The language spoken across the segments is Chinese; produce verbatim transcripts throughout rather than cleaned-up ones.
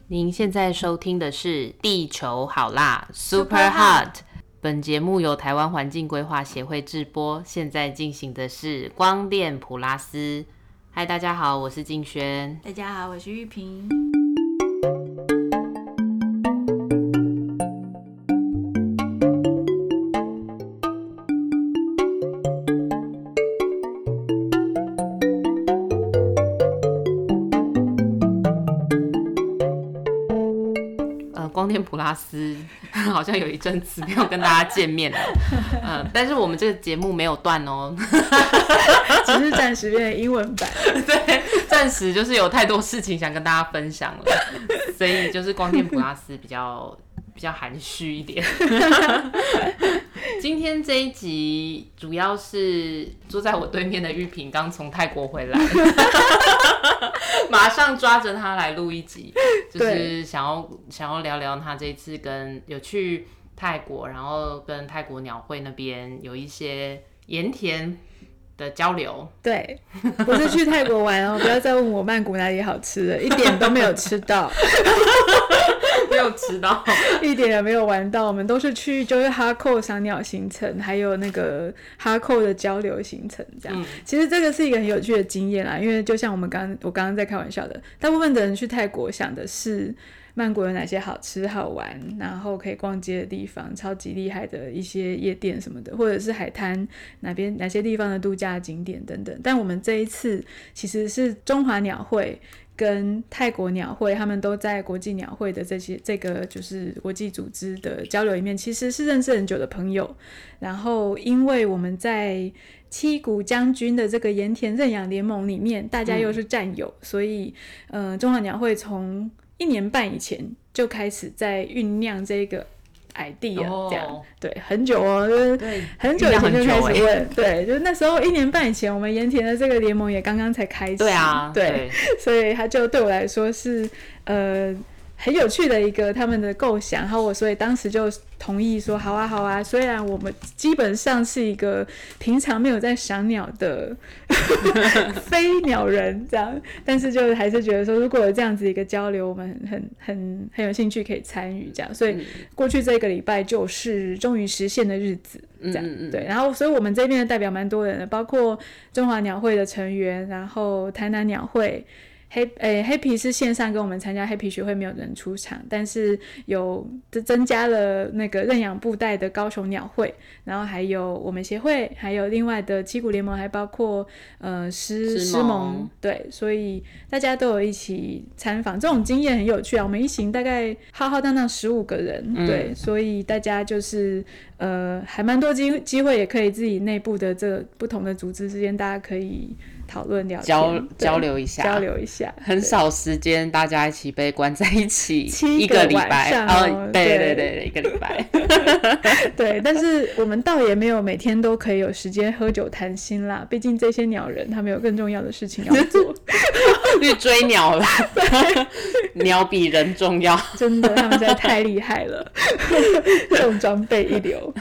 您现在收听的是《地球好辣 Super Hot》，本节目由台湾环境规划协会制播，现在进行的是光电普拉斯。嗨，大家好，我是静轩。 大家好，我是玉萍。 光电普拉斯好像有一阵子没有跟大家见面了，呃、但是我们这个节目没有断哦， 只是暂时变成英文版。 对，暂时就是有太多事情想跟大家分享了，所以就是光电普拉斯比较比较含蓄一点。今天这一集主要是坐在我对面的玉萍刚从泰国回来，马上抓着他来录一集，就是想要想要聊聊他这一次跟有去泰国，然后跟泰国鸟会那边有一些盐田的交流。 对，不是去泰国玩哦，不要再问我曼谷哪里好吃了，一点都没有吃到。 没有吃到， 一点也没有玩到。我们都是去就是哈扣赏鸟行程，还有那个哈扣的交流行程这样、嗯。其实这个是一个很有趣的经验啦，因为就像我们刚我刚刚在开玩笑的，大部分的人去泰国想的是曼谷有哪些好吃好玩，然后可以逛街的地方，超级厉害的一些夜店什么的，或者是海滩哪边哪些地方的度假景点等等。但我们这一次其实是中华鸟会跟泰国鸟会，他们都在国际鸟会的这些这个就是国际组织的交流里面，其实是认识很久的朋友。然后因为我们在七股将军的这个盐田认养联盟里面，大家又是战友、嗯、所以呃，中华鸟会从一年半以前就开始在酝酿这个idea、哦、这样对，很久哦，就是很久以前就开始问、欸、对，就是那时候一年半以前，我们盐田的这个联盟也刚刚才开始。 对啊，对， 对，所以他就对我来说是呃很有趣的一个他们的构想，然后我所以当时就同意说好啊好啊，虽然我们基本上是一个平常没有在赏鸟的非鸟人这样，但是就还是觉得说如果有这样子一个交流，我们很很很很有兴趣可以参与这样，所以过去这个礼拜就是终于实现的日子这样、嗯嗯嗯、对，然后所以我们这边的代表蛮多人的，包括中华鸟会的成员，然后台南鸟会黑诶黑皮是线上跟我们参加黑皮学会，没有人出场，但是有增加了那个认养布袋的高雄鸟会，然后还有我们协会，还有另外的七股联盟，还包括呃狮狮盟，对，所以大家都有一起参访，这种经验很有趣啊。我们一行大概浩浩荡荡十五个人、嗯，对，所以大家就是呃还蛮多机机会，也可以自己内部的这不同的组织之间，大家可以讨论聊天交交流一下， 交流一下， 很少时间大家一起被关在一起， 一个礼拜， 哦，对对对对，一个礼拜， 对，但是我们倒也没有每天都可以有时间喝酒谈心啦，毕竟这些鸟人他们有更重要的事情要做， 去追鸟啦，鸟比人重要， 真的，他们实在太厉害了，重装备一流。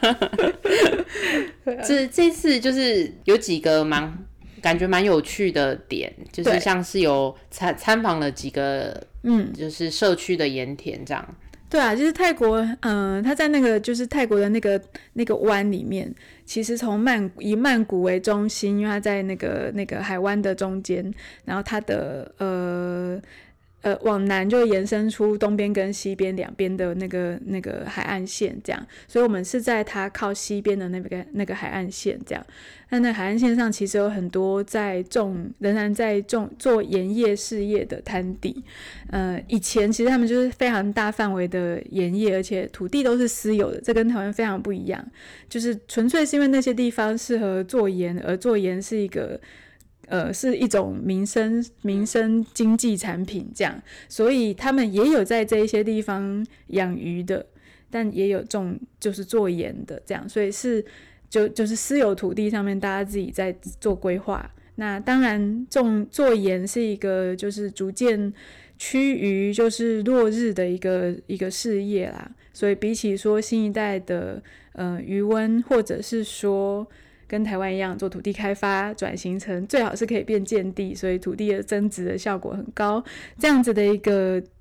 这这次就是有几个蛮感觉蛮有趣的点，就是像是有参参访了几个嗯，就是社区的盐田这样。 对啊，就是泰国，嗯、呃，他在那个就是泰国的那个那个湾里面，其实从曼以曼谷为中心，因为它在那个那个海湾的中间，然后它的呃。呃，往南就延伸出东边跟西边两边的那个那个海岸线，这样，所以我们是在它靠西边的那个那个海岸线，这样。那那海岸线上其实有很多在种，仍然在种做盐业事业的滩地。呃，以前其实他们就是非常大范围的盐业，而且土地都是私有的，这跟台湾非常不一样。就是纯粹是因为那些地方适合做盐，而做盐是一个。呃，是一种民生民生经济产品这样，所以他们也有在这一些地方养鱼的，但也有种就是做盐的这样，所以是就就是私有土地上面大家自己在做规划。那当然种做盐是一个就是逐渐趋于就是落日的一个一个事业啦，所以比起说新一代的呃渔温，或者是说跟台湾一样做土地开发转型成最好是可以变建地，所以土地的增值的效果很高，这样子的一个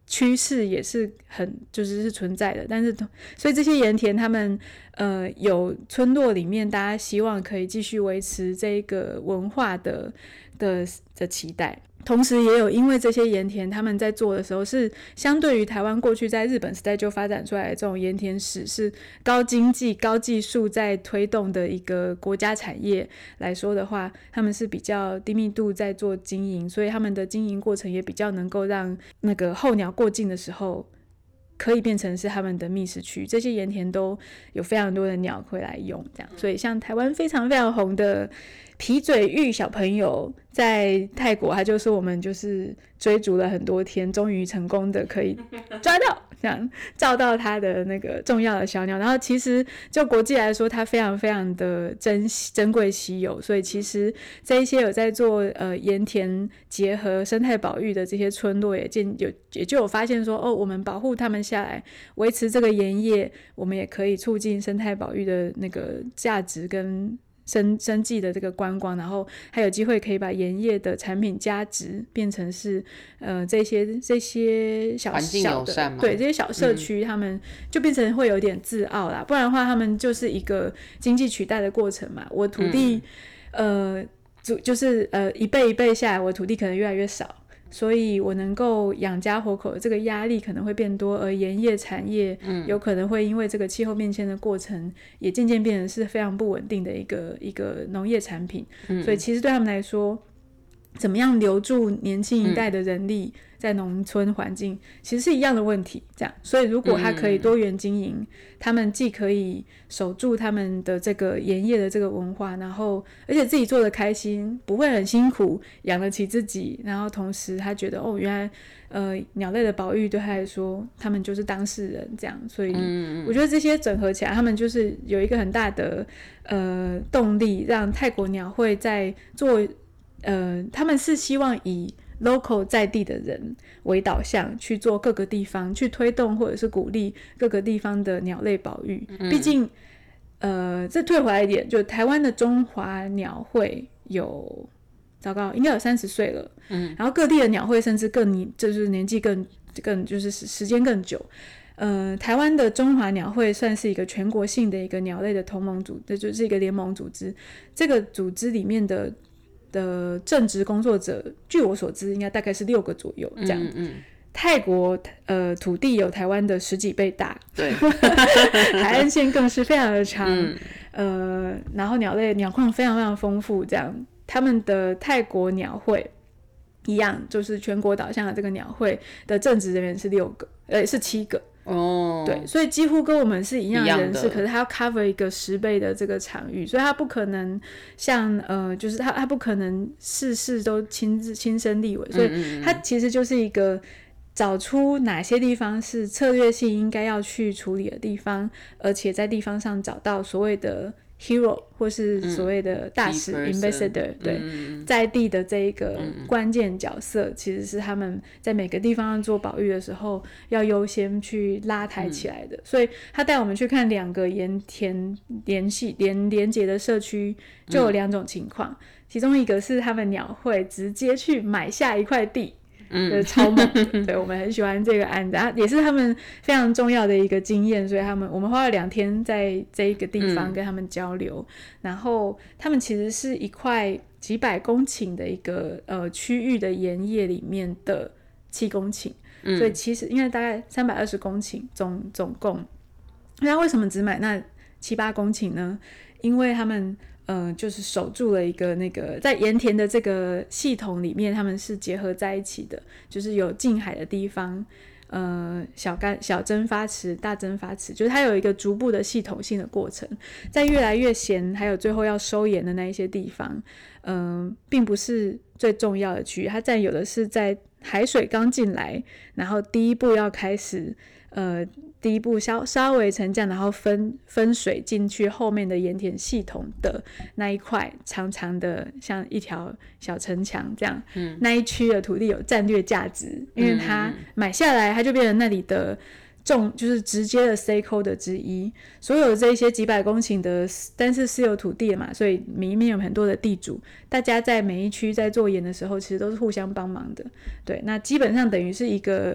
趋势也是很就是是存在的，但是所以这些盐田他们呃有村落里面大家希望可以继续维持这个文化的的的期待，同时也有因为这些盐田他们在做的时候是相对于台湾过去在日本时代就发展出来的这种盐田史是高经济高技术在推动的一个国家产业来说的话，他们是比较低密度在做经营，所以他们的经营过程也比较能够让那个候鸟过境的时候可以变成是他们的觅食区，这些盐田都有非常多的鸟会来用这样，所以像台湾非常非常红的皮嘴鹬小朋友在泰国，他就说我们就是追逐了很多天，终于成功的可以抓到这样照到他的那个重要的小鸟，然后其实就国际来说它非常非常的珍珍贵稀有，所以其实这一些有在做呃盐田结合生态保育的这些村落也见有也就有发现说，哦，我们保护他们下来维持这个盐业，我们也可以促进生态保育的那个价值跟生生计的这个观光，然后还有机会可以把盐业的产品价值变成是呃这些这些小环境友善嘛， 对这些小社区、嗯、他们就变成会有点自傲啦，不然的话他们就是一个经济取代的过程嘛，我土地、嗯、呃就就是呃一辈一辈下来，我土地可能越来越少，所以我能够养家活口的这个压力可能会变多，而盐业产业有可能会因为这个气候变迁的过程也渐渐变成是非常不稳定的一个一个农业产品、嗯、所以其实对他们来说怎么样留住年轻一代的人力在农村环境、嗯、其实是一样的问题这样，所以如果他可以多元经营、嗯、他们既可以守住他们的这个盐业的这个文化，然后而且自己做得开心，不会很辛苦，养得起自己，然后同时他觉得哦原来呃鸟类的保育对他来说他们就是当事人这样，所以我觉得这些整合起来他们就是有一个很大的呃动力，让泰国鸟会在做呃他们是希望以local 在地的人为导向去做各个地方去推动或者是鼓励各个地方的鸟类保育、嗯、毕竟呃，这退回来一点，就台湾的中华鸟会有糟糕应该有三十岁了、嗯、然后各地的鸟会甚至更就是年纪更更就是时间更久，呃，台湾的中华鸟会算是一个全国性的一个鸟类的同盟组织，就是一个联盟组织，这个组织里面的的正职工作者据我所知应该大概是六个左右这样、嗯嗯、泰国呃土地有台湾的十几倍大， 对海岸线更是非常的长、嗯、呃，然后鸟类鸟况非常非常丰富这样，他们的泰国鸟会一样就是全国导向的这个鸟会的正职人员是六个呃是七个哦，对，所以几乎跟我们是一样的人士，可是他要 cover 一个十倍的这个场域，所以他不可能像呃，就是他他不可能事事都亲自亲身力为，所以他其实就是一个找出哪些地方是策略性应该要去处理的地方，而且在地方上找到所谓的hero 或是所谓的大使、嗯、ambassador 对、嗯、在地的这一个关键角色、嗯、其实是他们在每个地方做保育的时候要优先去拉抬起来的、嗯、所以他带我们去看两个盐田联系连连结的社区就有两种情况、嗯、其中一个是他们鸟会直接去买下一块地，嗯，就是超猛的对，我们很喜欢这个案子、啊、也是他们非常重要的一个经验，所以他们我们花了两天在这一个地方跟他们交流、嗯、然后他们其实是一块几百公顷的一个呃区域的盐业里面的七公顷、嗯、所以其实因为大概三百二十公顷总总共，那为什么只买那七八公顷呢？因为他们呃，就是守住了一个那个在盐田的这个系统里面，他们是结合在一起的，就是有近海的地方，呃，小干小蒸发池、大蒸发池，就是它有一个逐步的系统性的过程，在越来越咸，还有最后要收盐的那一些地方，嗯、呃，并不是最重要的区域，它占有的是在海水刚进来，然后第一步要开始，呃。第一步稍稍微沉降，然后分分水进去后面的盐田系统的那一块长长的像一条小城墙这样、嗯、那一区的土地有战略价值，因为它买下来它就变成那里的重就是直接的 stakeholder 之一，所有这些几百公顷的但是私有土地嘛，所以里面有很多的地主，大家在每一区在做盐的时候其实都是互相帮忙的，对，那基本上等于是一个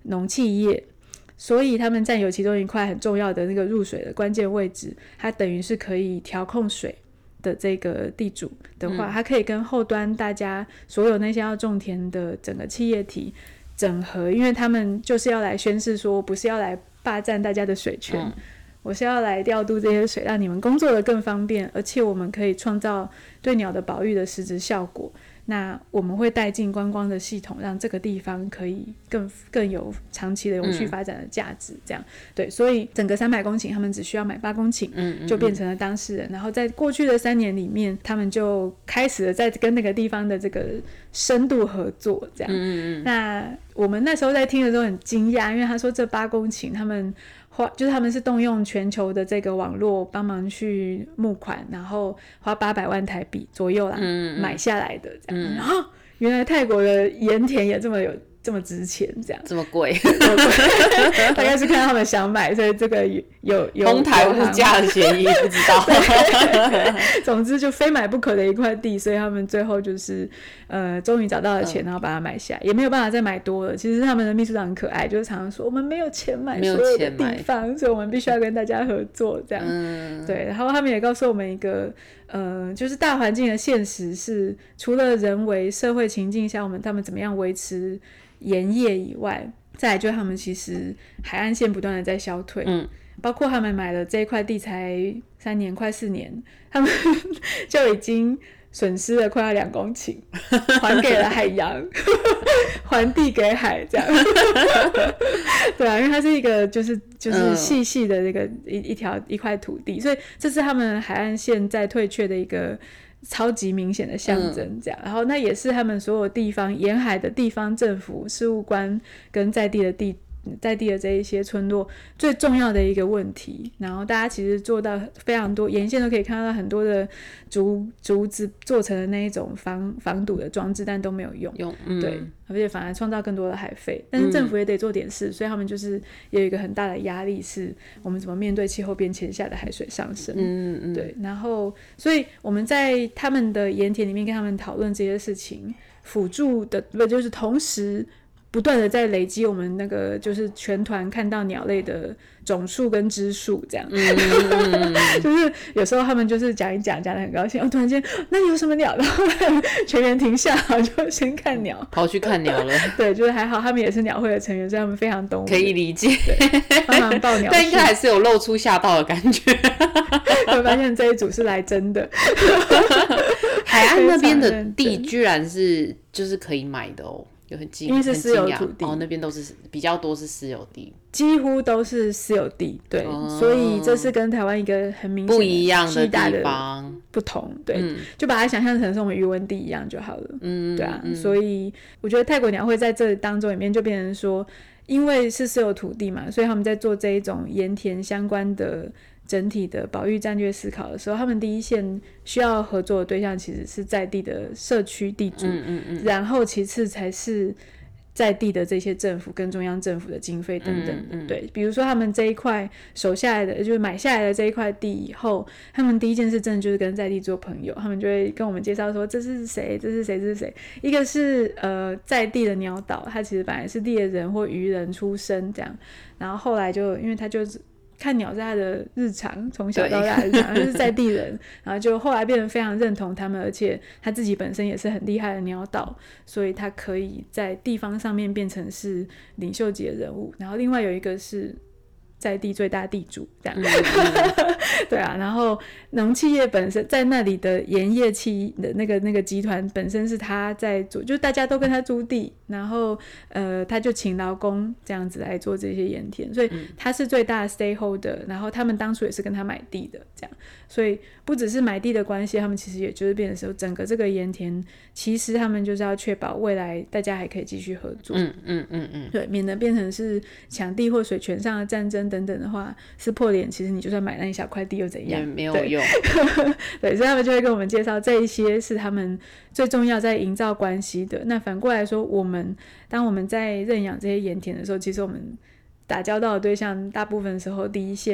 农企业，所以他们占有其中一块很重要的那个入水的关键位置，它等于是可以调控水的这个地主的话，它可以跟后端大家所有那些要种田的整个企业体整合，因为他们就是要来宣示说，不是要来霸占大家的水权、嗯、我是要来调度这些水，让你们工作的更方便，而且我们可以创造对鸟的保育的实质效果。那我们会带进观光的系统，让这个地方可以更更有长期的永续发展的价值，这样、嗯、对，所以整个三百公顷他们只需要买八公顷、嗯嗯、就变成了当事人，然后在过去的三年里面，他们就开始了在跟那个地方的这个深度合作，这样、嗯嗯、那我们那时候在听的时候很惊讶，因为他说这八公顷他们花就是他们是动用全球的这个网络帮忙去募款，然后花八百万台币左右啦、嗯、买下来的这样、嗯、然后原来泰国的盐田也这么有这么值钱，这样这么贵大概是看到他们想买，所以这个有有哄抬物价的协议不知道总之就非买不可的一块地，所以他们最后就是呃，终于找到了钱，然后把它买下、嗯、也没有办法再买多了。其实他们的秘书长很可爱，就是常常说我们没有钱买所有的地方，所以我们必须要跟大家合作这样、嗯、对。然后他们也告诉我们一个呃，就是大环境的现实是，除了人为社会情境下我们他们怎么样维持盐业以外，再来就是他们其实海岸线不断的在消退、嗯、包括他们买了这一块地才三年快四年，他们就已经损失了快要两公顷，还给了海洋还地给海这样对啊，因为它是一个就是就是细细的这个一一条一块土地，所以这是他们海岸线在退却的一个超级明显的象征这样、嗯、然后那也是他们所有地方沿海的地方政府事务官跟在地的地在地的这一些村落最重要的一个问题。然后大家其实做到非常多，沿线都可以看到很多的竹竹子做成的那一种防防堵的装置，但都没有用用、嗯、对，而且反而创造更多的海废。但是政府也得做点事、嗯、所以他们就是有一个很大的压力，是我们怎么面对气候变迁下的海水上升。嗯嗯，对。然后所以我们在他们的盐田里面跟他们讨论这些事情，辅助的不就是同时不断的在累积我们那个就是全团看到鸟类的总数跟只数这样、嗯、就是有时候他们就是讲一讲讲得很高兴、哦、突然间那有什么鸟，然后全员停下然后就先看鸟， 跑去看鸟了对， 就是还好他们也是鸟会的成员，所以他们非常懂我们， 可以理解， 帮忙报鸟但应该还是有露出吓到的感觉会发现这一组是来真的海岸那边的地居然是就是可以买的哦，有很惊， 因为是私有土地哦，那边都是比较多是私有地， 几乎都是私有地，对、哦，所以这是跟台湾一个很明显不一样的地方不同，对、嗯，就把它想象成是我们渔温地一样就好了，嗯，对啊，嗯、所以我觉得泰国鸟会在这当中里面就变成说，因为是私有土地嘛，所以他们在做这一种盐田相关的整体的保育战略思考的时候，他们第一线需要合作的对象其实是在地的社区地主、嗯嗯嗯、然后其次才是在地的这些政府跟中央政府的经费等等的、嗯嗯、对，比如说他们这一块守下来的就是买下来的这一块地以后，他们第一件事真的就是跟在地做朋友，他们就会跟我们介绍说这是谁这是谁这是谁，一个是呃在地的鸟岛，他其实本来是猎人或渔人出身这样，然后后来就因为他就是看鸟是他的日常，从小到大日常，就是在地人然后就后来变得非常认同他们，而且他自己本身也是很厉害的鸟导，所以他可以在地方上面变成是领袖级的人物。然后另外有一个是在地最大地主这样、嗯、对啊，然后农企业本身在那里的盐业企的那个那个集团本身是他在做，就大家都跟他租地，然后呃他就请劳工这样子来做这些盐田，所以他是最大的 stakeholder， 然后他们当初也是跟他买地的这样，所以不只是买地的关系，他们其实也就是变成说整个这个盐田其实他们就是要确保未来大家还可以继续合作，嗯嗯嗯嗯，对，免得变成是抢地或水权上的战争等等的话撕破脸，其实你就算买那一小块地又怎样， 也没有用对, 对，所以他们就会跟我们介绍这一些是他们最重要在营造关系的。那反过来说，我们当我们在认养这些盐田的时候，其实我们打交道的对象大部分时候第一线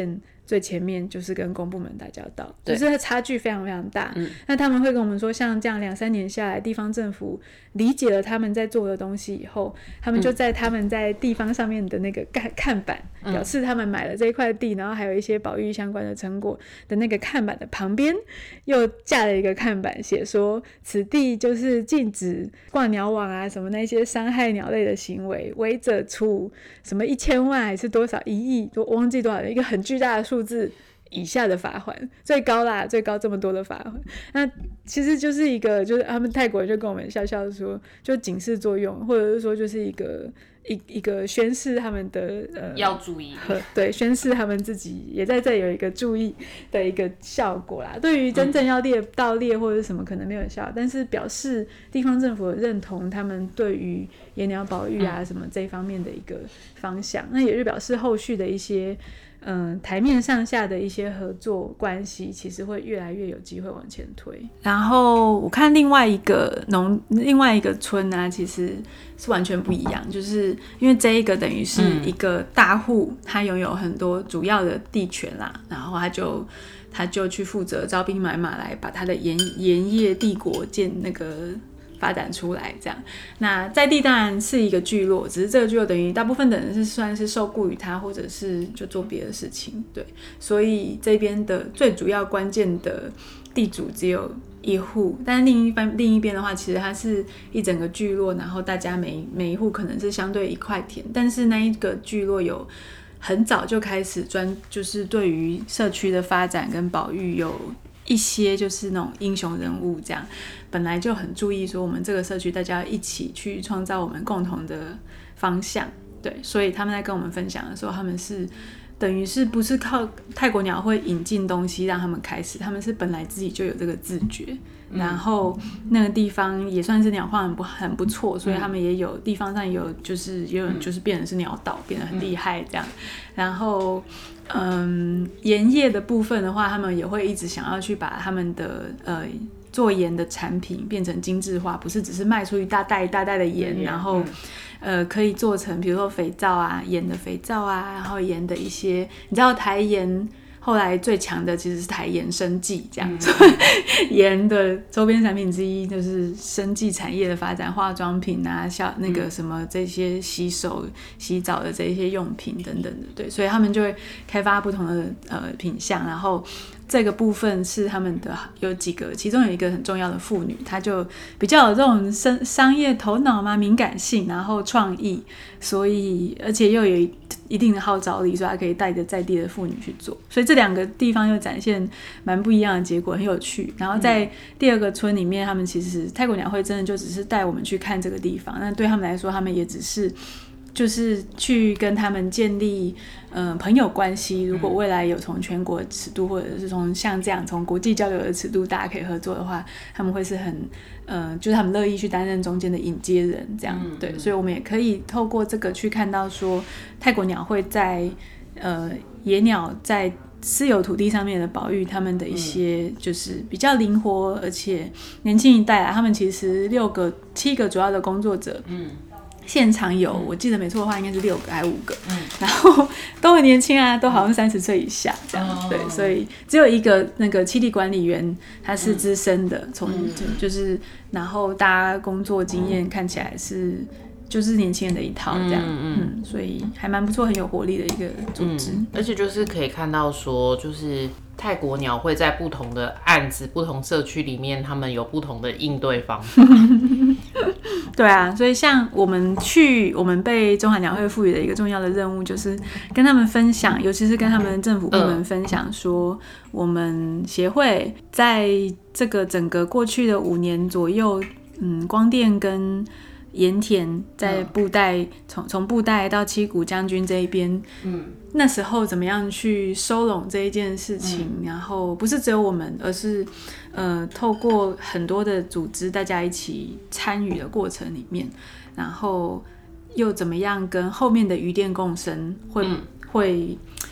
最前面就是跟公部门打交道，就是差距非常非常大、嗯、那他们会跟我们说，像这样两三年下来，地方政府理解了他们在做的东西以后，他们就在他们在地方上面的那个看板、嗯、表示他们买了这一块地，然后还有一些保育相关的成果的那个看板的旁边又架了一个看板，写说此地就是禁止挂鸟网啊什么那些伤害鸟类的行为，违者处什么一千万还是多少一亿，我忘记多少，一个很巨大的数字以下的罚款，最高啦，最高这么多的罚款。那其实就是一个，就是他们泰国人就跟我们笑笑说，就警示作用，或者是说就是一个一一个宣示他们的呃要注意， 对，宣示他们自己也在这有一个注意的一个效果啦。对于真正要猎盗猎或者是什么可能没有效，但是表示地方政府认同他们对于野鸟保育啊什么这一方面的一个方向，那也就表示后续的一些。嗯，台面上下的一些合作关系，其实会越来越有机会往前推。然后我看另外一个农，另外一个村啊，其实是完全不一样，就是因为这一个等于是一个大户，他拥有很多主要的地权啦，然后他就他就去负责招兵买马来把他的盐盐业帝国建那个。发展出来这样，那在地当然是一个聚落，只是这个聚落等于大部分的人是算是受雇于他，或者是就做别的事情，对，所以这边的最主要关键的地主只有一户，但是另一方另一边的话，其实它是一整个聚落，然后大家每每一户可能是相对一块田，但是那一个聚落有很早就开始专，就是对于社区的发展跟保育有。一些就是那种英雄人物这样，本来就很注意说我们这个社区大家一起去创造我们共同的方向，对，所以他们在跟我们分享的时候，他们是等于是不是靠泰国鸟会引进东西让他们开始，他们是本来自己就有这个自觉，嗯、然后那个地方也算是鸟况很不很不错，所以他们也有地方上有就是也有就是变成是鸟岛，变得很厉害这样，然后。嗯，盐业的部分的话，他们也会一直想要去把他们的呃做盐的产品变成精致化，不是只是卖出一大袋一大袋的盐，嗯、然后呃可以做成比如说肥皂啊，盐的肥皂啊，然后盐的一些，你知道台盐。后来最强的其实是台盐生技这样子，盐、嗯、的周边产品之一就是生技产业的发展，化妆品啊，像那个什么这些洗手、洗澡的这些用品等等的，对，所以他们就会开发不同的呃品项，然后这个部分是他们的有几个，其中有一个很重要的妇女，她就比较有这种商商业头脑嘛，敏感性，然后创意，所以而且又有一定的号召力，所以她可以带着在地的妇女去做，所以这两个地方又展现蛮不一样的结果，很有趣。然后在第二个村里面，他们其实泰国鸟会真的就只是带我们去看这个地方，那对他们来说，他们也只是。就是去跟他们建立呃朋友关系，如果未来有从全国的尺度，或者是从像这样从国际交流的尺度，大家可以合作的话，他们会是很呃，就是他们乐意去担任中间的引接人，这样、嗯、对，所以我们也可以透过这个去看到说，泰国鸟会在呃野鸟在私有土地上面的保育，他们的一些就是比较灵活，而且年轻一代啊，他们其实六个七个主要的工作者，嗯。现场有、嗯，我记得没错的话，应该是六个还是五个、嗯，然后都很年轻啊，都好像三十岁以下这样、嗯，对，所以只有一个那个栖地管理员，他是资深的，从、嗯、就是，然后大家工作经验看起来是就是年轻人的一套这样，嗯嗯，所以还蛮不错，很有活力的一个组织、 嗯，而且就是可以看到说，就是泰国鸟会在不同的案子、不同社区里面，他们有不同的应对方法。 对啊，所以像我们去，我们被中华鸟会赋予的一个重要的任务，就是跟他们分享，尤其是跟他们政府部门分享说，我们协会在这个整个过去的五年左右，嗯，光电跟盐田在布袋，从从布袋到七股将军这一边，嗯，那时候怎么样去收拢这一件事情、嗯，然后不是只有我们，而是呃透过很多的组织，大家一起参与的过程里面，然后又怎么样跟后面的渔电共生会、嗯、会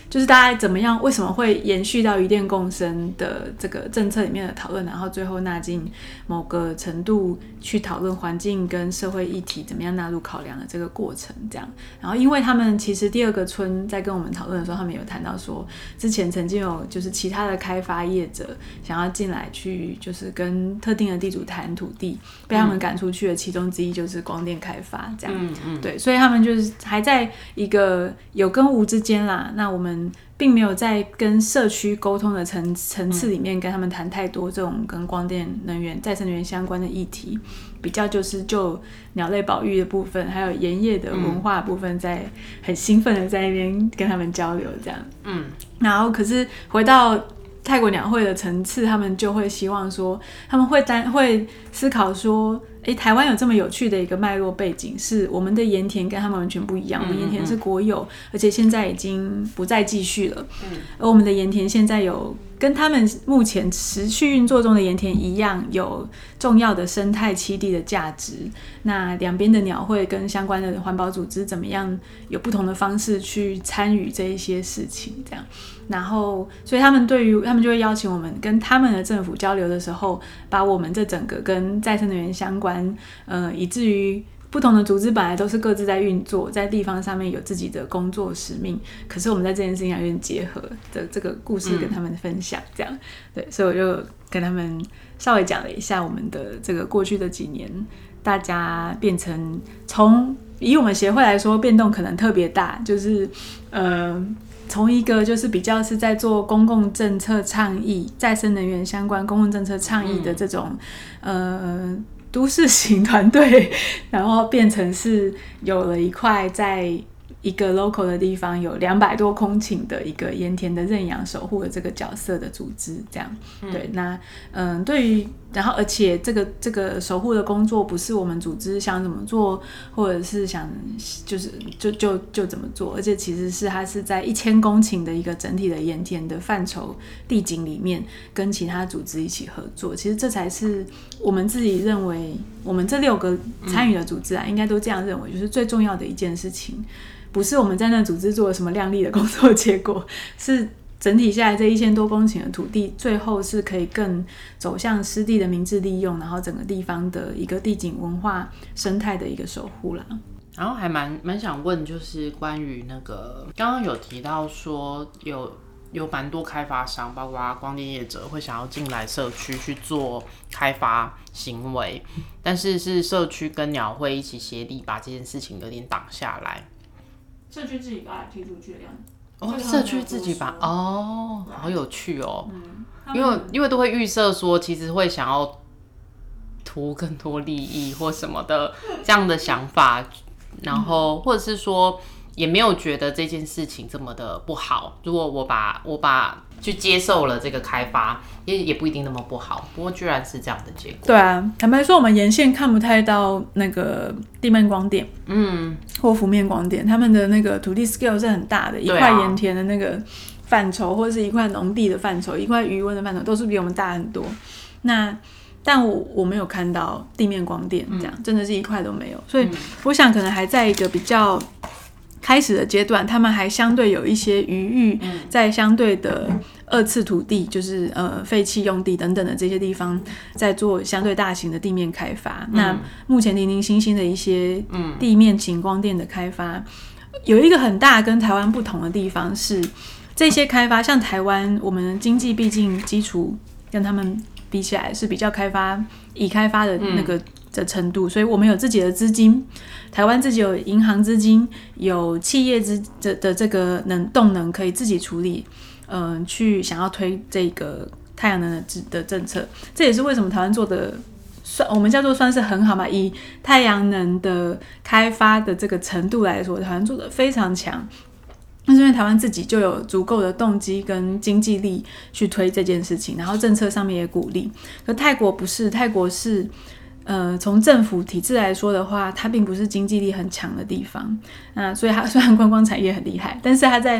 就是大家怎么样，为什么会延续到渔电共生的这个政策里面的讨论，然后最后纳进某个程度去讨论环境跟社会议题怎么样纳入考量的这个过程，这样。然后因为他们其实第二个村在跟我们讨论的时候，他们有谈到说，之前曾经有就是其他的开发业者想要进来去，就是跟特定的地主谈土地，被他们赶出去的其中之一就是光电开发，这样。嗯嗯，对，所以他们就是还在一个有跟无之间啦。那我们并没有在跟社区沟通的层层次里面跟他们谈太多这种跟光电能源、再生能源相关的议题，比较就是就鸟类保育的部分，还有盐业的文化的部分，在很兴奋的在那边跟他们交流这样。嗯，然后可是回到泰国鸟会的层次，他们就会希望说，他们会担会思考说。诶，台湾有这么有趣的一个脉络背景，是我们的盐田跟他们完全不一样。我们盐田是国有，而且现在已经不再继续了。而我们的盐田现在有跟他们目前持续运作中的盐田一样，有重要的生态栖地的价值。那两边的鸟会跟相关的环保组织怎么样，有不同的方式去参与这一些事情，这样。然后，所以他们对于他们就会邀请我们跟他们的政府交流的时候，把我们这整个跟再生能源相关，呃，以至于不同的组织本来都是各自在运作，在地方上面有自己的工作使命，可是我们在这件事情上有点结合的这个故事跟他们分享，这样、嗯、对，所以我就跟他们稍微讲了一下我们的这个过去的几年，大家变成从以我们协会来说，变动可能特别大，就是呃。从一个就是比较是在做公共政策倡议、再生能源相关公共政策倡议的这种、嗯、呃都市型团队，然后变成是有了一块在一个 local 的地方有两百多公顷的一个盐田的认养守护的这个角色的组织，这样、嗯、对，那嗯，对于然后而且这个这个守护的工作不是我们组织想怎么做，或者是想就是就就就怎么做，而且其实是它是在一千公顷的一个整体的盐田的范畴地景里面，跟其他组织一起合作。其实这才是我们自己认为，我们这六个参与的组织啊，嗯、应该都这样认为，就是最重要的一件事情。不是我们在那组织做了什么亮丽的工作结果，是整体下来这一千多公顷的土地，最后是可以更走向湿地的明智利用，然后整个地方的一个地景文化生态的一个守护啦。 然后还蛮蛮想问，就是关于那个刚刚有提到说有有蛮多开发商，包括光电业者会想要进来社区去做开发行为，但是是社区跟鸟会一起协力把这件事情有点挡下来。 社区自己把它踢出去的样子。 哦，社区自己把哦，好有趣哦。嗯、因为因为都会预设说，其实会想要图更多利益或什么的这样的想法，然后或者是说也没有觉得这件事情这么的不好。如果我把我把去接受了这个开发，也也不一定那么不好。不过居然是这样的结果。 对啊，坦白说，我们沿线看不太到那个地面光电，嗯，或浮面光电，他们的那个土地 scale 是很大的，一块盐田的那个范畴，或者是一块农地的范畴，一块渔温的范畴，都是比我们大很多。那但我我没有看到地面光电这样，嗯、真的是一块都没有。所以我想可能还在一个比较开始的阶段，他们还相对有一些余裕，在相对的二次土地，就是呃废弃用地等等的这些地方，在做相对大型的地面开发。嗯、那目前零零星星的一些地面型光电的开发，有一个很大跟台湾不同的地方是，这些开发像台湾，我们经济毕竟基础跟他们比起来是比较开发已开发的那个的程度，所以我们有自己的资金。台湾自己有银行资金，有企业资 的, 的这个能动能可以自己处理，嗯、呃，去想要推这个太阳能 的, 的政策，这也是为什么台湾做的算我们叫做算是很好嘛。以太阳能的开发的这个程度来说，台湾做的非常强，那是因为台湾自己就有足够的动机跟经济力去推这件事情，然后政策上面也鼓励。可泰国不是，泰国是。呃，从政府体制来说的话，它并不是经济力很强的地方，那所以它虽然观光产业很厉害，但是它在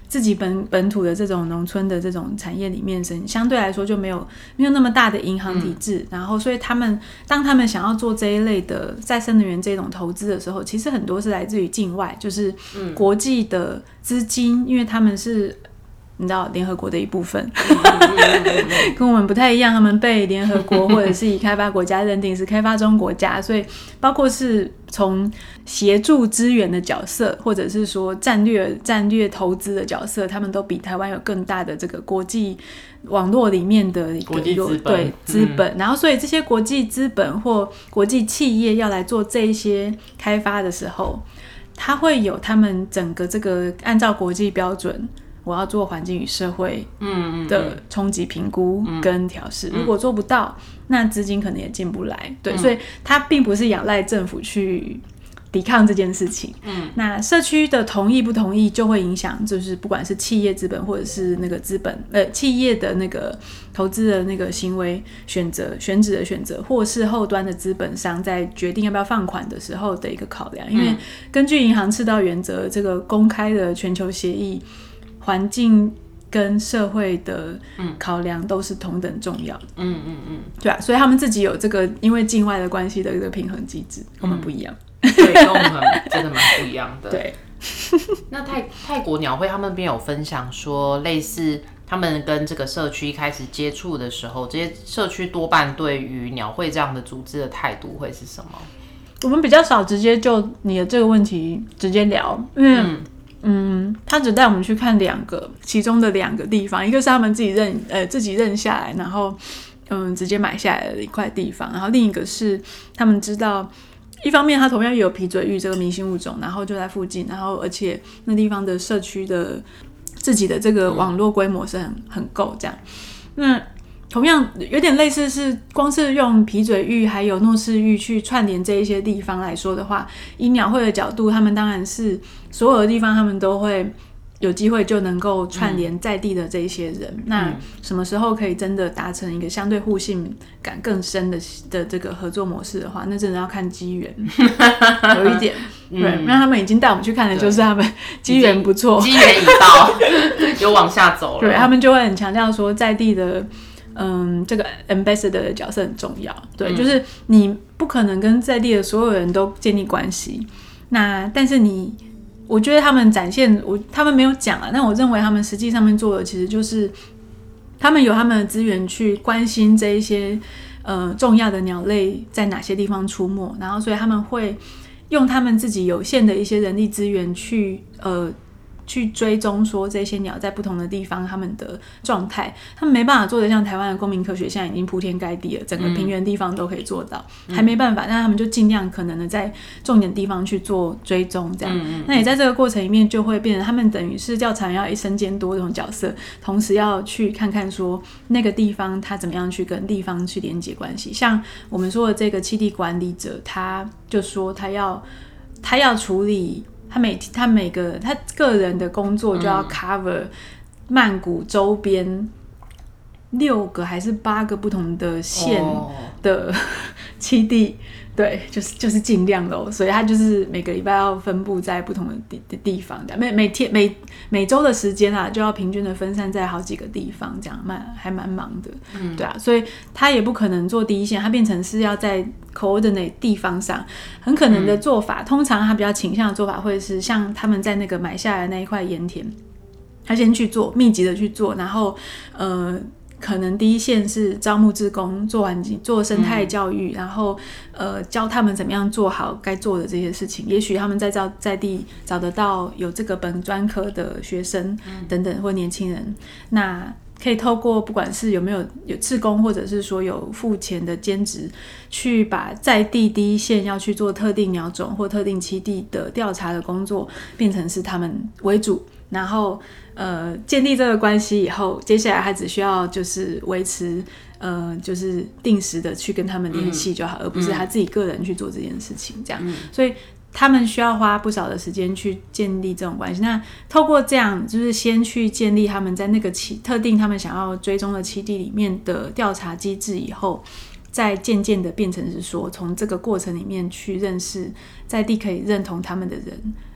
自己本本土的这种农村的这种产业里面，相对来说就没有没有那么大的银行体制，嗯、然后所以他们当他们想要做这一类的再生能源这种投资的时候，其实很多是来自于境外，就是国际的资金，因为他们是。你知道联合国的一部分跟我们不太一样，他们被联合国或者是以开发国家认定是开发中国家，所以包括是从协助资源的角色，或者是说战略战略投资的角色，他们都比台湾有更大的这个国际网络里面的一个国际资本， 对资本、嗯、然后所以这些国际资本或国际企业要来做这一些开发的时候，它会有他们整个这个按照国际标准，我要做环境与社会的冲击评估跟调试、嗯嗯、如果做不到，那资金可能也进不来，对、嗯、所以它并不是仰赖政府去抵抗这件事情、嗯、那社区的同意不同意就会影响，就是不管是企业资本或者是那个资本呃企业的那个投资的那个行为选择选址的选择，或是后端的资本商在决定要不要放款的时候的一个考量，因为根据银行赤道原则这个公开的全球协议，环境跟社会的考量都是同等重要的。嗯嗯嗯，对啊，所以他们自己有这个因为境外的关系的一个平衡机制，跟我们不一样。 对，跟我们真的蛮不一样的。 对， 那泰泰国鸟会他们那边有分享说，类似他们跟这个社区开始接触的时候，这些社区多半对于鸟会这样的组织的态度会是什么？ 我们比较少直接就你的这个问题直接聊，因为嗯。嗯，他只带我们去看两个，其中的两个地方，一个是他们自己认呃自己认下来，然后嗯直接买下来的一块地方，然后另一个是他们知道，一方面它同样也有皮嘴鹬这个明星物种，然后就在附近，然后而且那地方的社区的自己的这个网络规模是很很够这样，那。同样有点类似，是光是用皮嘴鹬还有诺氏鹬去串联这一些地方来说的话，以鸟会的角度，他们当然是所有的地方他们都会有机会就能够串联在地的这一些人、嗯、那什么时候可以真的达成一个相对互信感更深的的这个合作模式的话，那真的要看机缘有一点对、嗯，那他们已经带我们去看的就是他们机缘不错， 机缘已到有往下走了， 对，他们就会很强调说在地的嗯，这个 ambassador 的角色很重要，对、嗯，就是你不可能跟在地的所有人都建立关系，那但是你，我觉得他们展现，我他们没有讲啊，但我认为他们实际上面做的其实就是，他们有他们的资源去关心这一些呃重要的鸟类在哪些地方出没，然后所以他们会用他们自己有限的一些人力资源去呃。去追踪说这些鸟在不同的地方它们的状态，他们没办法做的像台湾的公民科学现在已经铺天盖地了，整个平原地方都可以做到、嗯、还没办法，但他们就尽量可能的在重点地方去做追踪这样、嗯、那也在这个过程里面就会变成他们等于是调查员要一身兼多这种角色，同时要去看看说那个地方他怎么样去跟地方去连接关系，像我们说的这个栖地管理者，他就说他要他要处理他每他每个他个人的工作就要 cover 曼谷周边六个还是八个不同的县的栖地，对，就是就是尽量咯，所以他就是每个礼拜要分布在不同的 地, 的地方，每每天每每周的时间啊，就要平均的分散在好几个地方，这样蛮还蛮忙的、嗯，对啊，所以他也不可能做第一线，他变成是要在 coordinate 地方上，很可能的做法，嗯、通常他比较倾向的做法会是像他们在那个买下来的那一块盐田，他先去做密集的去做，然后呃。可能第一线是招募志工，做环境、做生态教育，嗯、然后呃教他们怎么样做好该做的这些事情。也许他们在在在地找得到有这个本专科的学生等等或年轻人，那可以透过不管是有没有有志工，或者是说有付钱的兼职，去把在地第一线要去做特定鸟种或特定栖地的调查的工作，变成是他们为主，然后。呃，建立这个关系以后，接下来他只需要就是维持，呃，就是定时的去跟他们联系就好、嗯，而不是他自己个人去做这件事情，这样。嗯、所以他们需要花不少的时间去建立这种关系。那透过这样，就是先去建立他们在那个栖特定他们想要追踪的栖地里面的调查机制以后，再渐渐的变成是说，从这个过程里面去认识在地可以认同他们的人。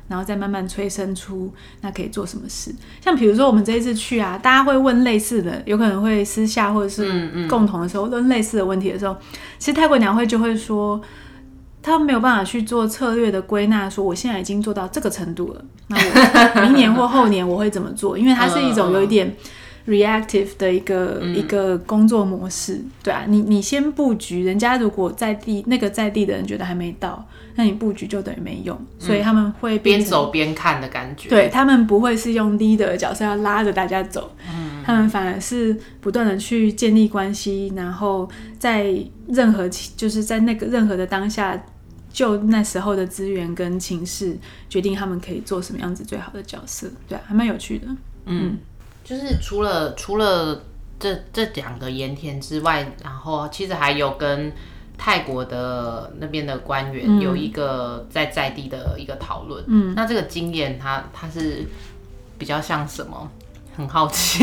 然后再慢慢催生出那可以做什么事。像比如说我们这一次去啊，大家会问类似的，有可能会私下或者是共同的时候问类似的问题的时候，其实泰国鸟会就会说，他没有办法去做策略的归纳，说我现在已经做到这个程度了，那我明年或后年我会怎么做？因为它是一种有一点 reactive 的一个、嗯、一个工作模式，对啊，你你先布局，人家如果在地那个在地的人觉得还没到，那你布局就等于没用，所以他们会边走边看的感觉。 对，他们不会是用 leader 的角色要拉着大家走，嗯、他们反而是不断的去建立关系，然后在任何就是在那个任何的当下，就那时候的资源跟情势决定他们可以做什么样子最好的角色，对啊，还蛮有趣的。 嗯，就是除了除了这这两个盐田之外，然后其实还有跟泰国的那边的官员有一个在在地的一个讨论。嗯，那这个经验它它是比较像什么？很好奇。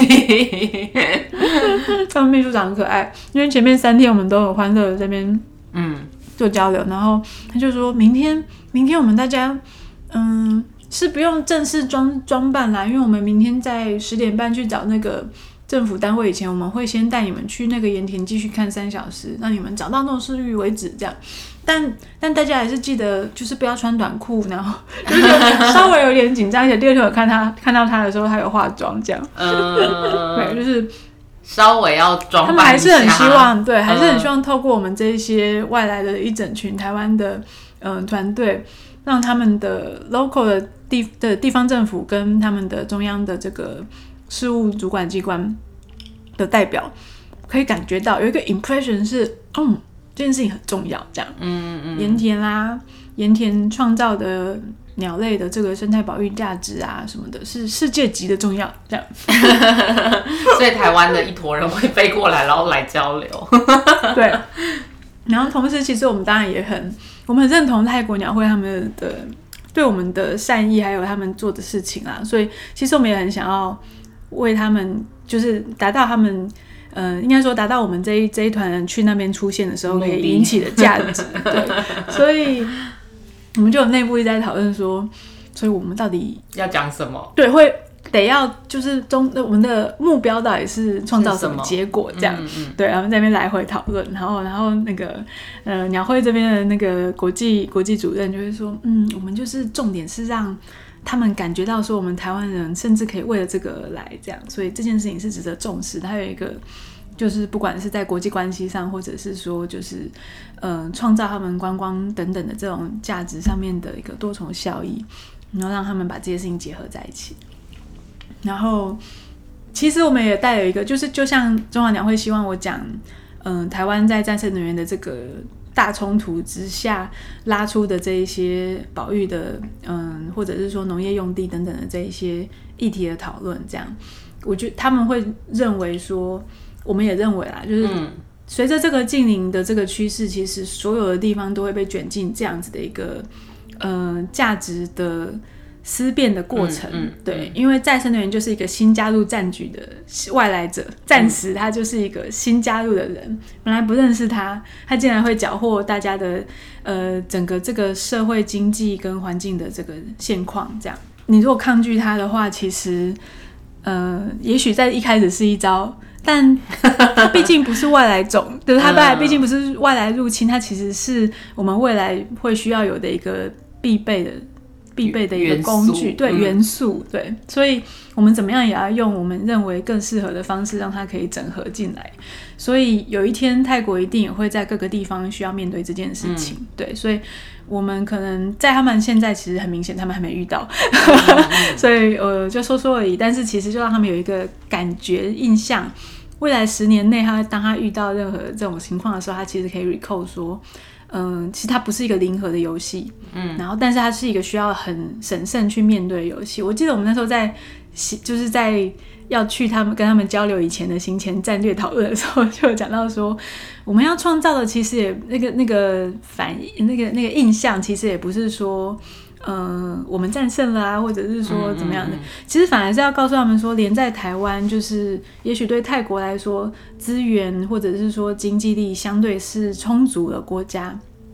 他们秘书长很可爱，因为前面三天我们都很欢乐的这边嗯做交流，然后他就说明天明天我们大家嗯是不用正式装装扮啦，因为我们明天在十点半去找那个政府单位以前，我们会先带你们去那个盐田继续看三小时，让你们找到诺士玉为止这样。但但大家还是记得，就是不要穿短裤，然后就是稍微有点紧张。而且第二天我看他看到他的时候，他有化妆这样，嗯，对，就是稍微要装扮一下。 他们还是很希望，对，还是很希望透过我们这一些外来的一整群台湾的嗯团队，让他们的 local 的地的地方政府跟他们的中央的这个事务主管机关的代表，可以感觉到有一个 impression 是，嗯。这件事情很重要，这样，嗯嗯，盐田啦，盐田创造的鸟类的这个生态保育价值啊什么的，是世界级的重要，这样。 所以台湾的一坨人会飞过来，然后来交流。 对，然后同时，其实我们当然也很，我们很认同泰国鸟会他们的对我们的善意，还有他们做的事情啦，所以其实我们也很想要为他们，就是达到他们。呃，应该说达到我们这一这一团人去那边出现的时候可以引起的价值，对，所以我们就有内部一直在讨论说，所以我们到底要讲什么？ 对，会得要就是中我们的目标到底是创造什么结果这样，嗯嗯对，然后在那边来回讨论，然后然后那个呃鸟会这边的那个国际国际主任就会说，嗯，我们就是重点是让。他们感觉到说我们台湾人甚至可以为了这个而来这样，所以这件事情是值得重视。它有一个就是不管是在国际关系上，或者是说就是呃创造他们观光等等的这种价值上面的一个多重效益，然后让他们把这些事情结合在一起。然后其实我们也带有一个就是就像中华鸟会希望我讲嗯、呃、台湾在战胜能源的这个大冲突之下拉出的这一些保育的嗯，或者是说农业用地等等的这一些议题的讨论，这样，我觉得他们会认为说，我们也认为啦，就是随着这个近邻的这个趋势，其实所有的地方都会被卷进这样子的一个呃价值的思辨的过程，嗯嗯、对，因为再生能源就是一个新加入战局的外来者，暂时他就是一个新加入的人，本来不认识他，他竟然会搅和大家的呃整个这个社会经济跟环境的这个现况，这样，你如果抗拒他的话，其实呃也许在一开始是一招，但它毕竟不是外来种，就是它毕竟不是外来入侵，它其实是我们未来会需要有的一个必备的。必备的一个工具，对、嗯、元素，对，所以我们怎么样也要用我们认为更适合的方式，让它可以整合进来。所以有一天泰国一定也会在各个地方需要面对这件事情，嗯、对，所以我们可能在他们现在其实很明显，他们还没遇到，嗯、所以呃就说说而已。但是其实就让他们有一个感觉印象，未来十年内，他当他遇到任何这种情况的时候，他其实可以 recall 说。嗯，其实它不是一个零和的游戏，嗯，然后但是它是一个需要很审慎去面对的游戏。我记得我们那时候在，就是在要去他们跟他们交流以前的行前战略讨论的时候，就有讲到说，我们要创造的其实也那个那个反那个那个印象，其实也不是说。呃，我们战胜了啊，或者是说怎么样的？嗯嗯嗯其实反而是要告诉他们说，连在台湾，就是也许对泰国来说，资源或者是说经济力相对是充足的国家，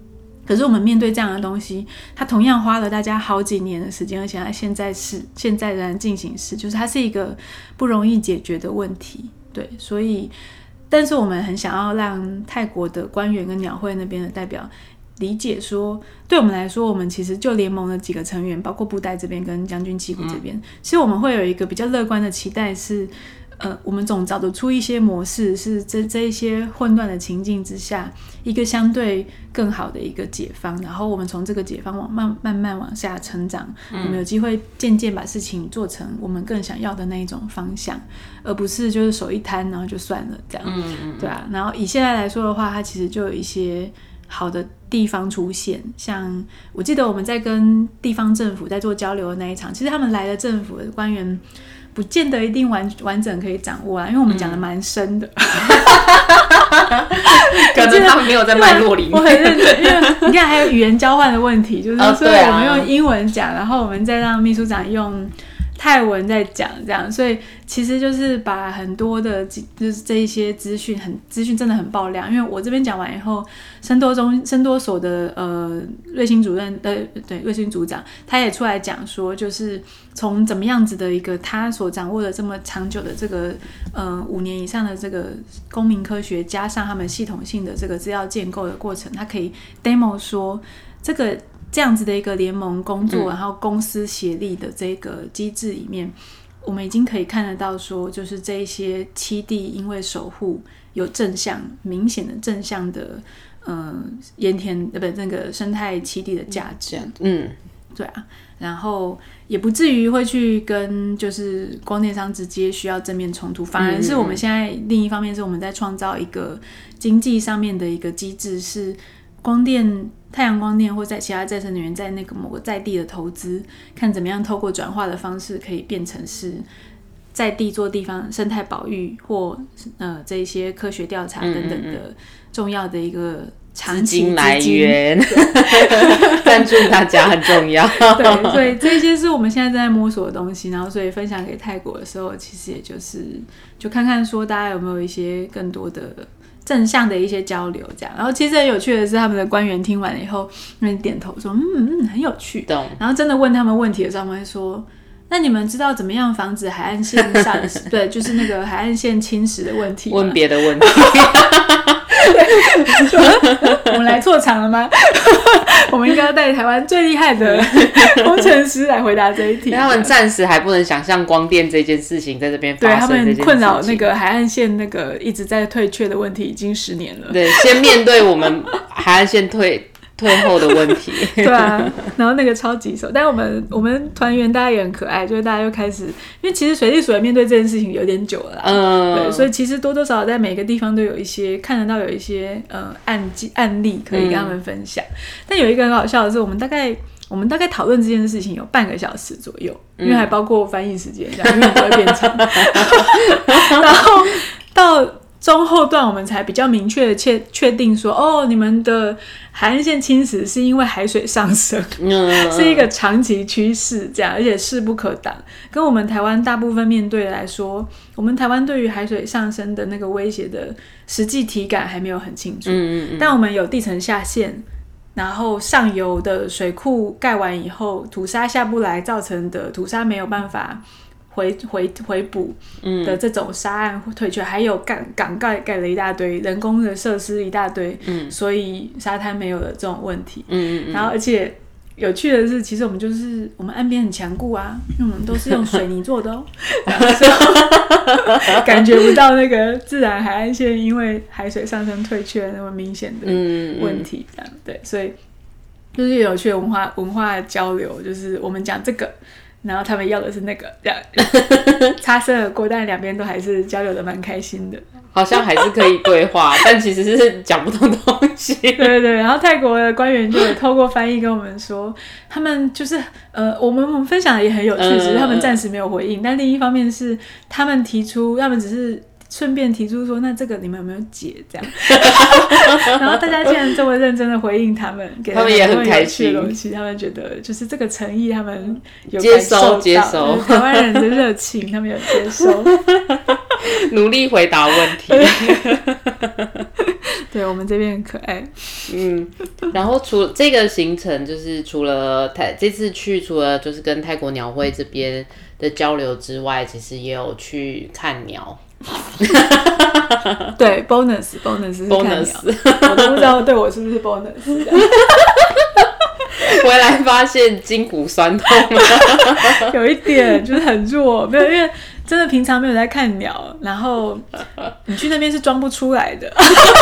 可是我们面对这样的东西，它同样花了大家好几年的时间，而且它现在是现在仍然进行时，就是它是一个不容易解决的问题。对，所以但是我们很想要让泰国的官员跟鸟会那边的代表理解说，对我们来说，我们其实就联盟的几个成员，包括布袋这边跟将军七股这边、嗯，其实我们会有一个比较乐观的期待是，呃，我们总找得出一些模式，是这这一些混乱的情境之下，一个相对更好的一个解放，然后我们从这个解放往慢慢慢往下成长、嗯，我们有机会渐渐把事情做成我们更想要的那一种方向，而不是就是手一摊然后就算了这样，嗯嗯对啊。然后以现在来说的话，它其实就有一些好的地方出现，像我记得我们在跟地方政府在做交流的那一场，其实他们来的政府的官员不见得一定完完整可以掌握啊，因为我们讲的蛮深的、嗯、 可能他们没有在脉络里面。 我很认真，因为你看还有语言交换的问题，就是所以我们用英文讲，然后我们再让秘书长用泰文在讲，这样，所以其实就是把很多的就是这一些资讯，很资讯真的很爆量。因为我这边讲完以后，生多中生多所的呃瑞星主任呃对瑞星组长，他也出来讲说，就是从怎么样子的一个他所掌握的这么长久的这个呃五年以上的这个公民科学，加上他们系统性的这个资料建构的过程，他可以 demo 说这个。这样子的一个联盟工作、嗯、然后公司协力的这个机制里面，我们已经可以看得到说，就是这一些栖地因为守护有正向明显的正向的呃盐田呃不那个生态栖地的价值，嗯，对啊，然后也不至于会去跟就是光电商直接需要正面冲突，反而是我们现在另一方面是我们在创造一个经济上面的一个机制，是光电。太阳光电或在其他再生能源在那个某个在地的投资，看怎么样透过转化的方式可以变成是在地做地方生态保育或呃这一些科学调查等等的重要的一个长期资金来源，赞助大家很重要。 对，所以这些是我们现在正在摸索的东西，然后所以分享给泰国的时候，其实也就是就看看说大家有没有一些更多的。正向的一些交流，这样，然后其实很有趣的是，他们的官员听完了以后，那边点头说：“嗯嗯，很有趣。”然后真的问他们问题的时候，他们会说：“那你们知道怎么样防止海岸线上对，就是那个海岸线侵蚀的问题吗？” 问别的问题。 我们来错场了吗？我们应该要带台湾最厉害的工程师来回答这一题。 他们暂时还不能想象光电这件事情在这边发生， 对他们困扰那个海岸线那个一直在退却的问题已经十年了。 对，先面对我们海岸线退退后的问题。 对啊，然后那个超级手，但我们我们团员大家也很可爱，就是大家又开始，因为其实水利署也面对这件事情有点久了啦，嗯，对，所以其实多多少少在每个地方都有一些看得到有一些呃案案例可以跟他们分享、嗯。但有一个很好笑的是，我们大概我们大概讨论这件事情有半个小时左右，因为还包括翻译时间，这样因为不会变长。然后到中后段我们才比较明确的确确定说，哦，你们的海岸线侵蚀是因为海水上升，嗯、是一个长期趋势，这样，而且势不可挡。跟我们台湾大部分面对来说，我们台湾对于海水上升的那个威胁的实际体感还没有很清楚，嗯嗯嗯，但我们有地层下陷，然后上游的水库盖完以后，土沙下不来造成的土沙没有办法回回回补的这种沙岸退却、嗯、还有港港盖盖了一大堆人工的设施一大堆、嗯、所以沙滩没有了这种问题、嗯嗯、然后而且有趣的是，其实我们就是我们岸边很强固啊，因为我们都是用水泥做的哦感觉不到那个自然海岸线因为海水上升退却那么明显的问题，这样、嗯嗯、对，所以就是有趣的文化文化交流，就是我们讲这个，然后他们要的是那个，这样擦身而过，但两边都还是交流的蛮开心的， 好像还是可以对话，但其实是讲不同东西。 对对对，然后泰国的官员就有透过翻译跟我们说，他们就是呃，我们我们分享的也很有趣，只是他们暂时没有回应。但另一方面是他们提出，他们只是顺便提出说，那这个你们有没有解这样？然后大家竟然这么认真的回应他们，给他们也很开心的东西，他们觉得就是这个诚意，他们有感受到接收台湾人的热情，他们有接收， 努力回答问题。 对对，我们这边很可爱。 嗯，然后除这个行程，就是除了泰这次去，除了就是跟泰国鸟会这边的交流之外，其实也有去看鸟。 对 ，bonus bonus 是看鸟 bonus 我都不知道对我是不是 bonus 。 回来发现筋骨酸痛有一点就是很弱，没有，因为真的平常没有在看鸟，然后你去那边是装不出来的。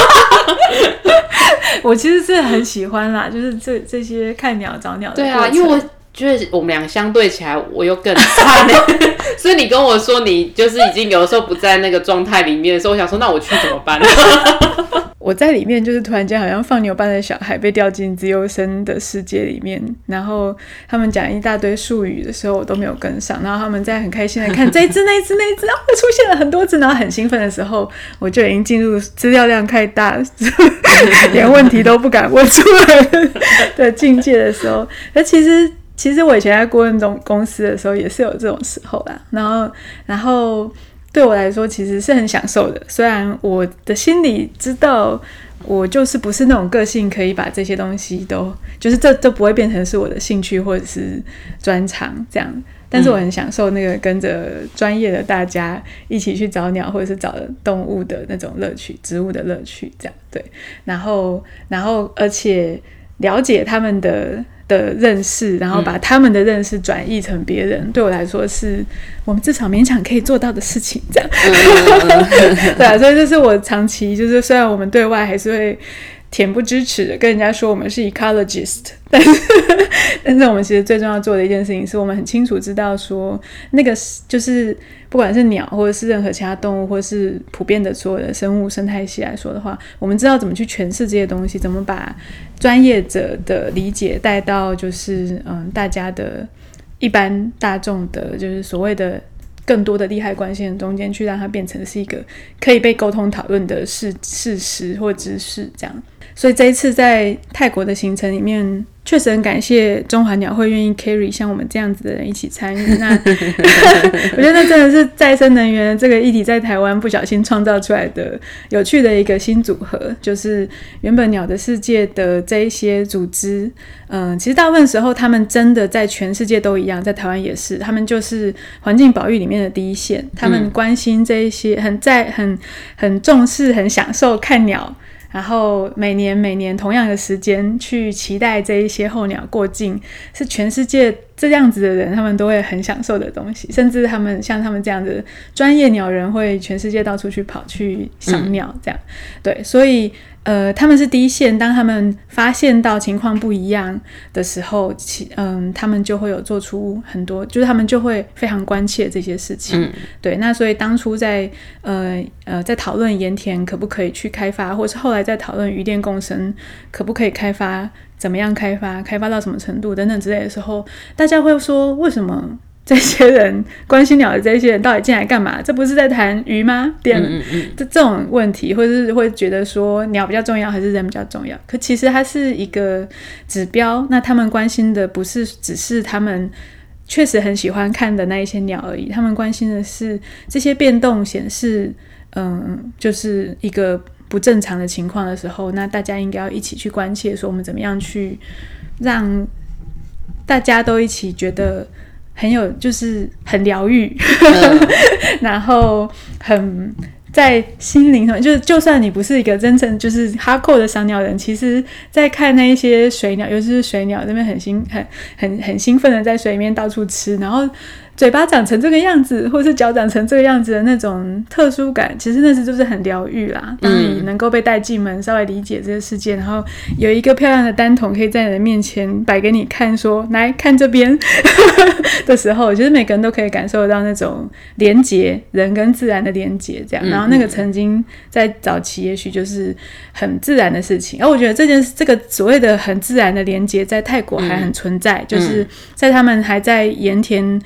我其实是很喜欢啦，就是这这些看鸟找鸟的过程。 对啊，因为我觉得我们俩相对起来，我又更差所以你跟我说你就是已经有的时候不在那个状态里面的时候，我想说那我去怎么办？ 我在里面就是突然间好像放牛班的小孩被掉进资优生的世界里面，然后他们讲一大堆术语的时候我都没有跟上，然后他们在很开心的看这一只那一只那一只，然后出现了很多只，然后很兴奋的时候，我就已经进入资料量太大连问题都不敢问出来的境界的时候。那其实其实我以前在顾问总公司的时候也是有这种时候啦，然后然后对我来说其实是很享受的，虽然我的心里知道我就是不是那种个性可以把这些东西都就是这都不会变成是我的兴趣或者是专长这样，但是我很享受那个跟着专业的大家一起去找鸟或者是找动物的那种乐趣，植物的乐趣这样。对，然后然后而且了解他们的的认识，然后把他们的认识转译成别人、嗯、对我来说是我们至少勉强可以做到的事情这样、嗯、对啊，所以这是我长期就是虽然我们对外还是会恬不知耻的跟人家说我们是 ecologist， 但是但是我们其实最重要做的一件事情是我们很清楚知道说那个就是不管是鸟或者是任何其他动物或者是普遍的所有的生物生态系来说的话，我们知道怎么去诠释这些东西，怎么把专业者的理解带到就是嗯大家的一般大众的就是所谓的更多的利害关系人中间去让它变成是一个可以被沟通讨论的事事实或知识这样。所以这一次在泰国的行程里面确实很感谢中华鸟会愿意 carry 像我们这样子的人一起参与，那我觉得那真的是再生能源这个议题在台湾不小心创造出来的有趣的一个新组合，就是原本鸟的世界的这一些组织嗯，其实大部分时候他们真的在全世界都一样，在台湾也是，他们就是环境保育里面的第一线，他们关心这一些很在很很重视很享受看鸟，然后每年每年同样的时间去期待这一些候鸟过境，是全世界这样子的人他们都会很享受的东西，甚至他们像他们这样的专业鸟人会全世界到处去跑去赏鸟这样、嗯、对，所以呃，他们是第一线，当他们发现到情况不一样的时候其嗯，他们就会有做出很多，就是他们就会非常关切这些事情、嗯、对，那所以当初在呃呃在讨论盐田可不可以去开发，或是后来在讨论渔电共生可不可以开发，怎么样开发，开发到什么程度等等之类的时候，大家会说为什么这些人关心鸟的这些人到底进来干嘛？这不是在谈鱼吗？嗯嗯嗯这这种问题，或是会觉得说鸟比较重要还是人比较重要？可其实它是一个指标，那他们关心的不是只是他们确实很喜欢看的那一些鸟而已，他们关心的是这些变动显示，嗯，就是一个不正常的情况的时候，那大家应该要一起去关切，说我们怎么样去让大家都一起觉得很有就是很疗愈、嗯、然后很在心灵上，就是就算你不是一个真正就是哈扣的赏鸟人，其实在看那一些水鸟，尤其是水鸟这边很兴很很很兴奋的在水里面到处吃，然后嘴巴长成这个样子或是脚长成这个样子的那种特殊感，其实那是就是很疗愈啦。当你能够被带进门稍微理解这个世界、嗯、然后有一个漂亮的单筒可以在你的面前摆给你看，说来看这边的时候，其实每个人都可以感受到那种连结，人跟自然的连结这样、嗯、然后那个曾经在早期也许就是很自然的事情，而我觉得这件这个所谓的很自然的连结在泰国还很存在、嗯、就是在他们还在盐田呃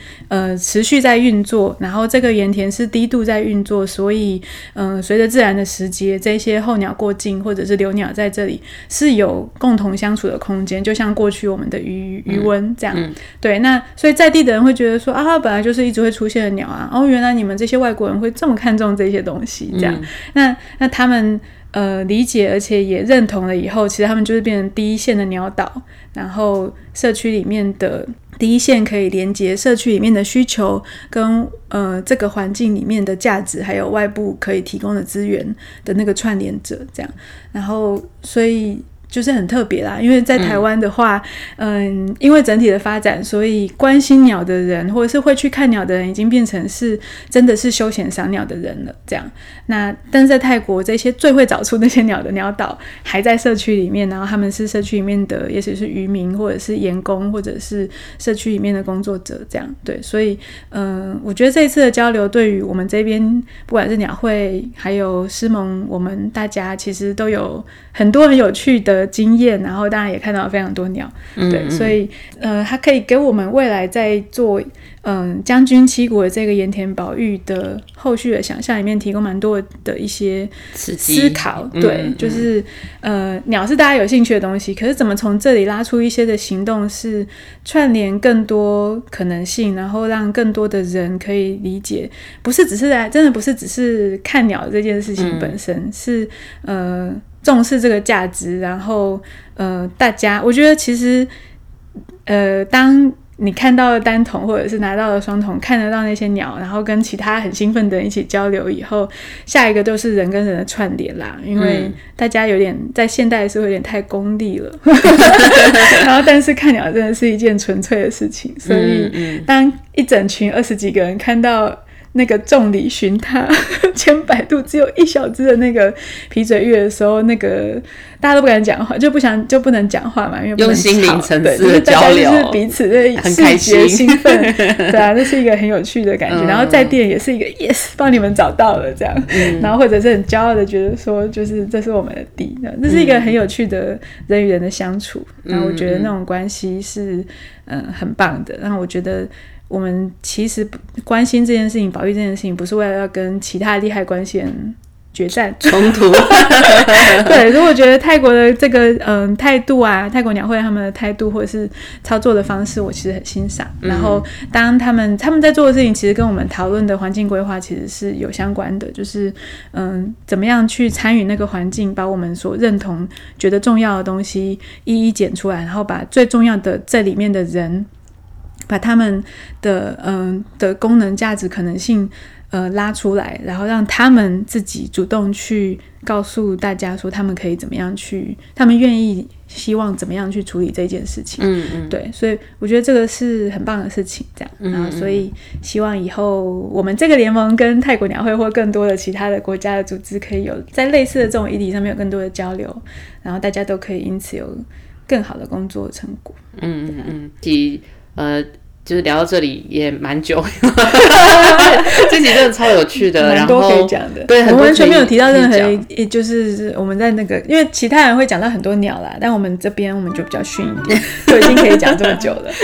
呃持续在运作，然后这个盐田是低度在运作，所以嗯、呃、随着自然的时节，这些候鸟过境或者是留鸟在这里是有共同相处的空间，就像过去我们的渔渔温这样、嗯、对，那所以在地的人会觉得说啊，它本来就是一直会出现的鸟啊，哦，原来你们这些外国人会这么看重这些东西这样、嗯、那那他们呃理解而且也认同了以后，其实他们就是变成第一线的鸟岛，然后社区里面的第一线可以连接社区里面的需求跟呃这个环境里面的价值，还有外部可以提供的资源的那个串联者这样，然后所以就是很特别啦，因为在台湾的话 嗯, 嗯，因为整体的发展，所以关心鸟的人或者是会去看鸟的人已经变成是真的是休闲赏鸟的人了这样。那但是在泰国，这些最会找出那些鸟的鸟岛还在社区里面，然后他们是社区里面的也许是渔民或者是员工或者是社区里面的工作者这样。对，所以嗯，我觉得这一次的交流对于我们这边不管是鸟会还有诗盟，我们大家其实都有很多很有趣的经验，然后当然也看到了非常多鸟，对，嗯嗯，所以呃，它可以给我们未来在做嗯将军七股的这个盐田保育的后续的想象里面提供蛮多的一些思考，对，嗯嗯，就是呃鸟是大家有兴趣的东西，可是怎么从这里拉出一些的行动是串联更多可能性，然后让更多的人可以理解，不是只是来真的不是只是看鸟这件事情本身，嗯，是呃重视这个价值，然后呃，大家我觉得其实呃，当你看到了单筒或者是拿到了双筒，看得到那些鸟，然后跟其他很兴奋的人一起交流以后，下一个就是人跟人的串联啦，因为大家有点在现代的时候有点太功利了然后但是看鸟真的是一件纯粹的事情，所以当一整群二十几个人看到那个众里寻他千百度只有一小只的那个皮嘴鸢的时候，那个大家都不敢讲话，就不想就不能讲话嘛，因为不能用心灵层次的交流， 就是彼此的视觉兴奋对啊，那是一个很有趣的感觉、嗯、然后在地也是一个 yes 帮你们找到了这样、嗯、然后或者是很骄傲的觉得说就是这是我们的地，这是一个很有趣的人与人的相处、嗯、然后我觉得那种关系是嗯很棒的，然后我觉得我们其实关心这件事情保育这件事情不是为了要跟其他利害关系人决战冲突对，所以我觉得泰国的这个嗯态度啊，泰国鸟会他们的态度或者是操作的方式我其实很欣赏、嗯、然后当他们他们在做的事情其实跟我们讨论的环境规划其实是有相关的，就是嗯怎么样去参与那个环境，把我们所认同觉得重要的东西一一捡出来，然后把最重要的这里面的人把他们的嗯的功能价值可能性呃拉出来，然后让他们自己主动去告诉大家说他们可以怎么样去，他们愿意希望怎么样去处理这件事情。嗯嗯，对，所以我觉得这个是很棒的事情，这样。嗯嗯，然后所以希望以后我们这个联盟跟泰国鸟会或更多的其他的国家的组织可以有在类似的这种议题上面有更多的交流，然后大家都可以因此有更好的工作成果。 嗯嗯嗯，其呃，就是聊到这里也蛮久这集真的超有趣的， 蛮多可以讲的， 对， 我们完全没有提到任何就是我们在那个，因为其他人会讲到很多鸟啦，但我们这边我们就比较逊一点就已经可以讲这么久了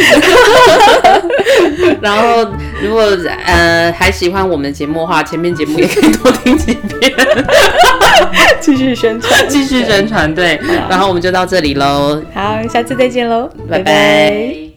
然后如果呃还喜欢我们的节目的话，前面节目也可以多听几遍继续宣传继续宣传，对，然后我们就到这里咯， 好，下次再见咯， 拜拜。